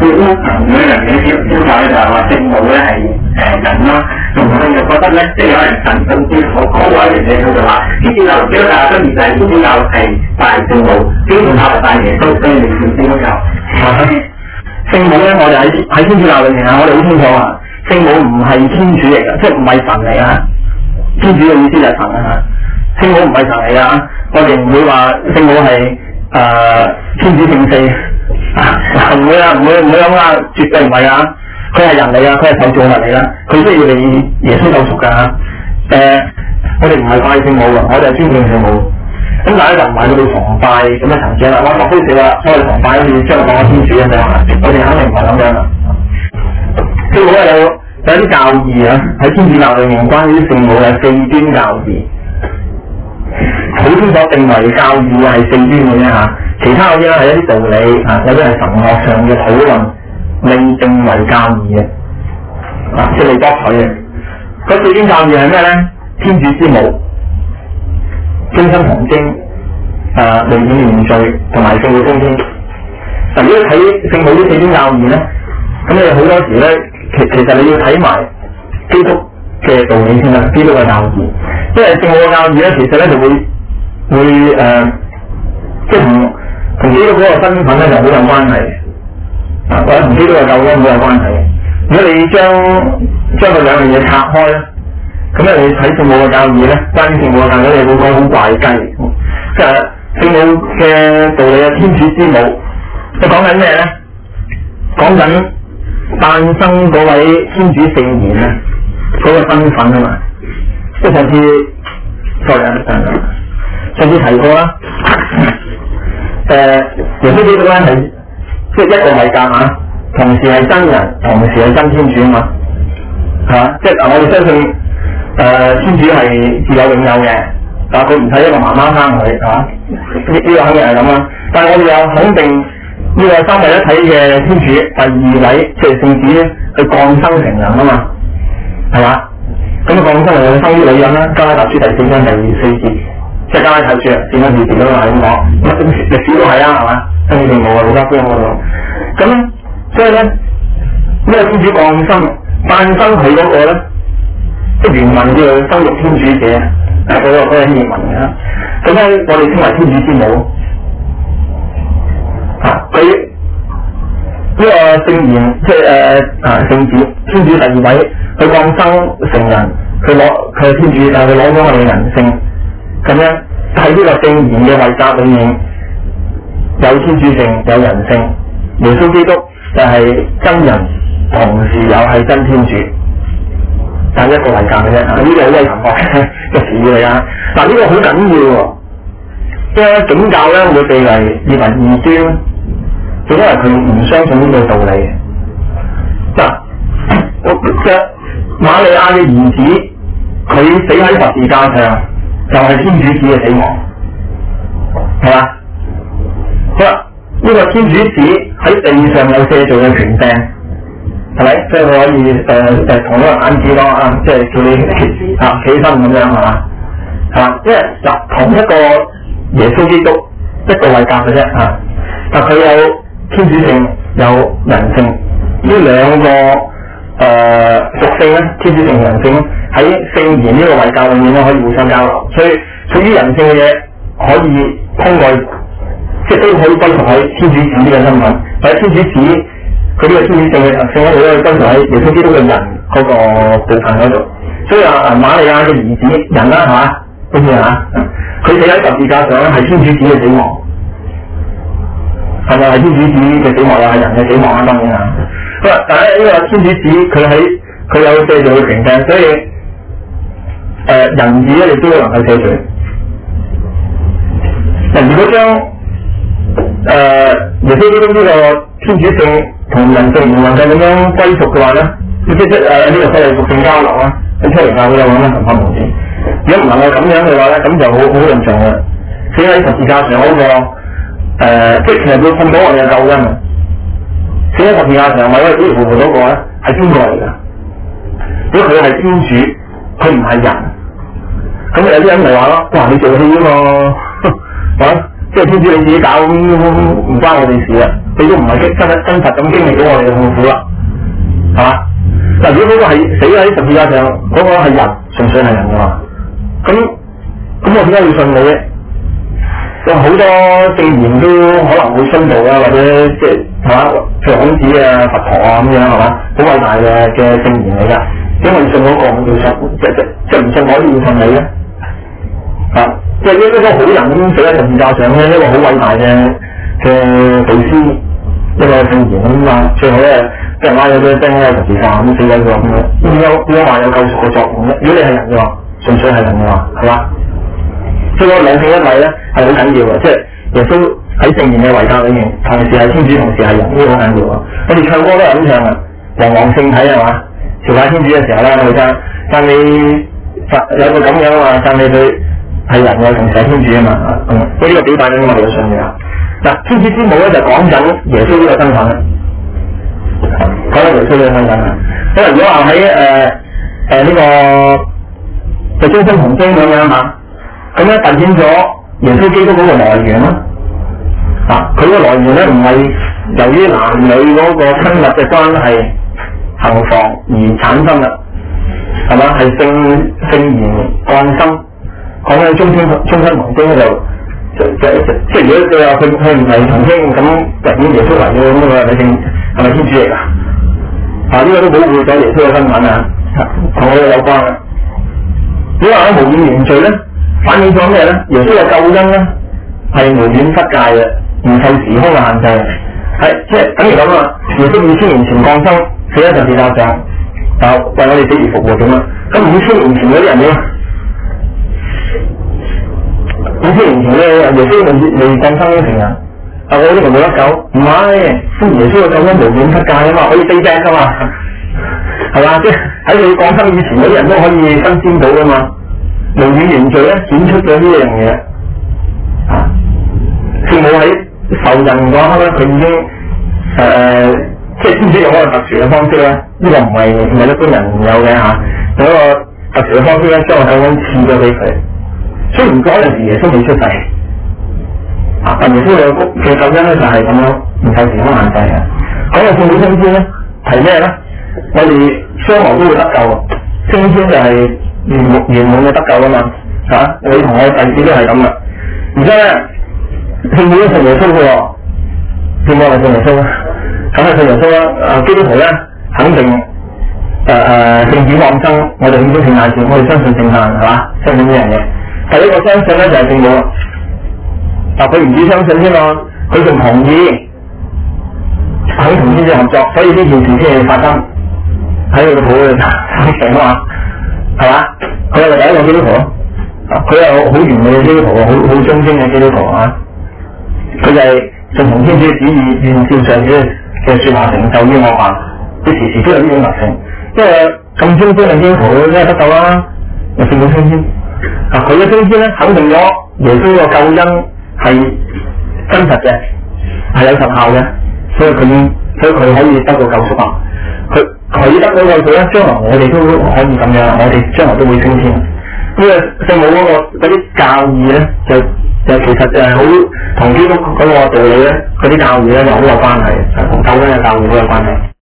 每人嘅標準就係話聖母咧係人啦，同埋就覺得咧，即係有人神甚至好高位嘅嘢，佢就話天主教表達分別就係天主教係大聖母，基督教係大耶穌，所以你叫天主教。聖母咧，我哋喺天主教裏面啊，我哋好清楚啊，聖母唔係天主嚟㗎，即係唔係神嚟啊。天主嘅意思就係神啊，聖母唔係神嚟㗎，我哋唔會話聖母係天主聖四。唔會啊，唔會咁啊，絕對唔係啊！佢係人嚟噶，佢係受造物嚟噶，佢需要你耶穌救贖噶。我哋唔係拜聖母噶，我哋係尊敬聖母。咁但係就唔係去到崇拜咁嘅層次啦。我莫非是話所謂崇拜好似將講天主咁樣啊？我哋肯定唔係咁樣啦。聖母有一啲教義啊，喺天主教裏面關於聖母嘅四端教義，好清楚定為教義係四端嘅啫嚇。其他嗰啲咧係一啲道理啊，有啲係神學上嘅討論，未定為教義嘅，即係未博取嘅。嗰四端教義係咩咧？天主之母、精神童貞、彌滿原罪同埋聖母升天。嗱，如果睇聖母呢四端教義咧，咁你好多時咧，其實你要睇埋基督嘅道理先啦，基督嘅教義。因為聖母嘅教義咧，其實咧就會即係同基督嗰個身份咧就好有關係嘅，或者同基督嘅救恩好有關係嘅。如果你將佢兩樣嘢拆開咧，咁咧你睇聖母嘅教義咧，關於聖母嘅教義你會講好怪雞，即係聖母嘅道理啊，天主之母，佢講緊咩咧？講緊誕生嗰位天主聖言咧，嗰個身份啊嘛，即係上次提過啦。耶穌基督咧係即係一個位格啊，同時係真人，同時係真天主啊嘛，係嘛？即係我哋相信天主係自有永有嘅，但係佢唔使一個媽媽生佢，係嘛？呢個肯定係咁啦。但係我哋又肯定呢個三位一體嘅天主第二位即係聖子咧，佢降生成人啊嘛，係嘛？咁降生係生於女人啦，《加拉太書》第4章第4節。即係加拉太書啊，點解字都係咁講？歷史都係啊，係嘛？跟住冇啊，路加福音嗰度。咁所以咧，呢個天主降生誕生佢嗰個咧，即係原文叫做生育天主者，嗰個希臘文嘅。咁咧，我哋稱為天主之母。佢呢個聖言，即係聖子，天主第二位，佢降生成人，佢係天主，但係佢攞咗我哋人性。咁樣喺呢個聖言嘅位格裏面，有天主性，有人性。耶穌基督就係真人，同時又係真天主，但一個位格嘅啫。呢個好威神學嘅詞語嚟㗎。嗱，呢個好緊要喎，因為景教咧會被列為異端，就因為佢唔相信呢個道理。嗱，瑪利亞嘅兒子，佢死喺十字架上。就係天主子嘅死亡，係嘛？好啦，呢個天主子喺地上有赦罪嘅權柄，係咪？即係佢可以同一個眼子咯啊，即係叫你起身咁樣，係嘛？係嘛？因為同一個耶穌基督一個位格嘅啫嚇，但佢有天主性有人性，呢兩個屬性咧，天主性同人性咧。喺聖言呢個位格裏面咧，可以互相交流，所以屬於人性嘅嘢可以通過，即係都可以歸屬喺天主子呢個身份，或者天主子佢呢個天主性嘅特性咧，佢都可以歸屬喺耶穌基督嘅人嗰個部分嗰度。所以瑪利亞嘅兒子人啦，係嘛？好似佢死喺十字架上咧，係天主子嘅死亡，係咪係天主子嘅死亡又係人嘅死亡啊？當然啊。好啦，但係呢個天主子佢有赦罪嘅權柄，所以。人子咧亦都能夠赦罪。如果將耶穌基督呢個天主性同人性唔能夠咁樣歸屬嘅話咧，呢個所謂屬性交流啦，喺出嚟教會有咁樣神學模式。如果唔能夠咁樣嘅話咧，咁就好嚴重嘅。死喺十字架上嗰個即係其實會碰到我哋嘅救恩啊！死喺十字架上為咗保護嗰個咧係邊個嚟㗎？如果佢係天主，佢唔係人。咁有啲人咪話咯，哇！你做戲啊嘛，即係天主你自己搞，唔關我哋事啊！ 你都唔係真實咁經歷到我哋嘅痛苦啦，係嘛？嗱，如果嗰個係死喺十字架上，嗰個係人，純粹係人嘅話，咁我點解要信你咧？有好多聖言都可能會殉道啊，或者即係係嘛，譬如孔子啊、佛陀啊咁樣係嘛，好偉大嘅聖言嚟㗎。點解要信嗰個我要信？即係唔信我都要信你咧？啊，即係呢個好人咁死喺十字架上咧，一個好偉大嘅導師，一個聖言咁啊，最後咧俾人拉咗啲釘喺十字架咁死咗佢咁樣。點解話有救贖嘅作用咧？如果你係人嘅話，純粹係人嘅話，係嘛？所以嗰兩性一體咧係好緊要嘅，即係耶穌喺聖言嘅遺格裏面，同時係天主，同時係人，呢個好緊要啊！我哋唱歌都係咁唱嘅，皇皇聖體係嘛？朝拜天主嘅時候咧，我哋讚你有個咁樣啊，讚你佢係人嘅，同時係天主啊嘛，所以呢個表達緊我哋嘅信仰。嗱，天主之母咧就講緊耶穌呢個身份，講緊耶穌呢個身份啊。因為如果話喺呢個就中心同宗咁樣嚇。咁咧凸顯咗耶穌基督嗰個來源啦，佢個來源咧唔係由於男女嗰個親密嘅關係行房而產生啦，係嘛？係聖言降生，講緊中心同宗即係如果佢話佢唔係同宗咁，突然耶穌嚟嘅咁佢係咪天主嚟㗎？呢個都保護咗耶穌嘅身份啊，同我哋有關啊。如果話喺無染原罪咧？反映咗咩咧？耶穌嘅救恩咧係無遠弗屆嘅，唔受時空嘅限制，係即係等於咁啊！耶穌2000年前降生，死喺十字架上，就為我哋死而復活咁啊！咁2000年前嗰啲人咧，2000年前咧耶穌未降生成人，我呢個冇得救，唔係，耶穌嘅救恩無遠弗屆啊嘛，可以飛釘噶嘛，係嘛？即係喺佢降生以前嗰啲人都可以新鮮到噶嘛。無染原罪咧顯出咗呢樣嘢，聖母喺受孕嗰刻咧，佢已經即係天主用一個特殊嘅方式咧，呢個唔係一般人有嘅嚇，用一個特殊嘅方式咧，將個救恩賜咗俾佢。雖然嗰陣時耶穌未出世，但耶穌嘅救恩咧就係咁樣唔受時空限制嘅。講到聖母升天咧，係咩咧？我哋將來都會得救，升天就係圓滿嘅得救啊嘛，你同我弟子都係咁噶。而家咧，聖母都信耶穌嘅喎，聖母係信耶穌啊，咁係信耶穌啦。基督徒咧肯定聖子降生，我哋慶祝聖誕節，我哋相信聖誕係嘛，相信呢樣嘢。第一個相信咧就係聖母，佢唔止相信添嘛，佢仲同意肯同天主合作，所以呢件事先至發生喺佢嘅肚裏發生啊嘛。係嘛？佢係第一個基督徒，佢係好完美嘅基督徒，好忠貞嘅基督徒啊！佢就係順從天主嘅旨意，願照上主嘅説話成就於我辦，佢時時都有呢種特性。因為咁忠貞嘅基督徒，梗係得救啦！又聖母升天，佢嘅升天咧，肯定咗耶穌個救恩係真實嘅，係有實效嘅，所以佢可以得到救贖啊！佢得到救贖咧，將來我哋都可以咁樣，我哋將來都會升天。呢個聖母嗰啲教義咧，就其實就係好同基督嗰個道理咧，嗰啲教義咧就好有關係，同救恩嘅教義好有關係。